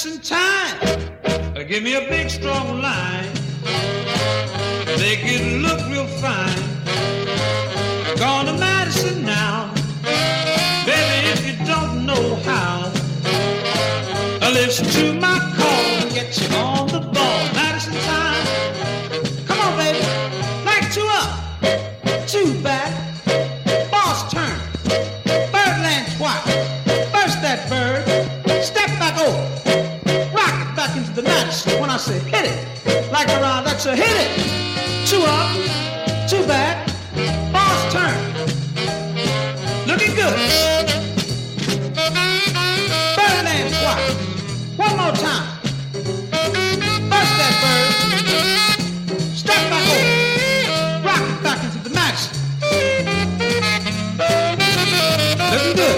Madison time. Give me a big strong line. Make it look real fine. Gone to Madison now. Baby, if you don't know how, listen to my call and get you on the ball. Madison time. Come on, baby. Like two up, two back. Boss turn. Birdland twice. Burst that bird. Step back over. Rock it back into the Madison. When I say hit it, like around, that's a hit it. Two up, two back. Boss turn. Looking good. Birdland twice. One more time. Burst that bird. Step back over. Rock it back into the Madison. Looking good.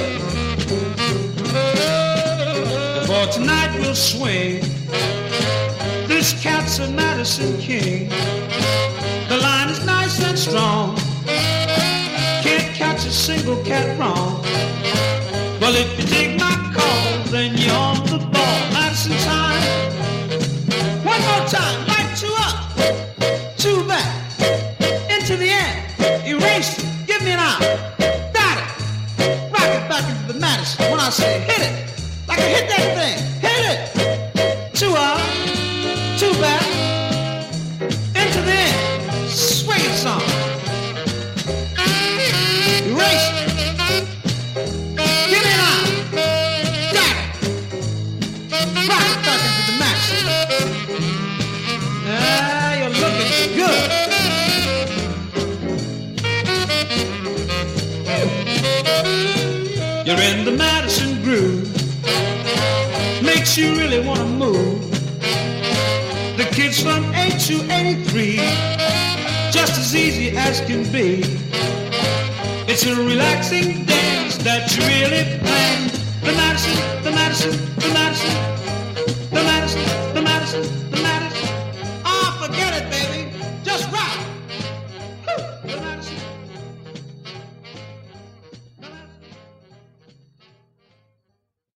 For tonight we'll swing. This cat's a Madison king. The line is nice and strong. Can't catch a single cat wrong. Well, if you dig my call, then you're on the ball. Madison time. One more time. Like two up, two back. Into the end. Erase it. Give me an out. Got it. Rock it back into the Madison. When I say hit it, like I hit that thing. Hit it. Two up, two back. Into the end. Swing it song. Erase it. Give me an out. Got it. Rock it back into the Madison. Ah, you're looking good. You're in the Madison groove. Makes you really want to move. The kids from 8 to 83, just as easy as can be. It's a relaxing dance that you really plan. The Madison, the Madison, the Madison, the Madison, the Madison.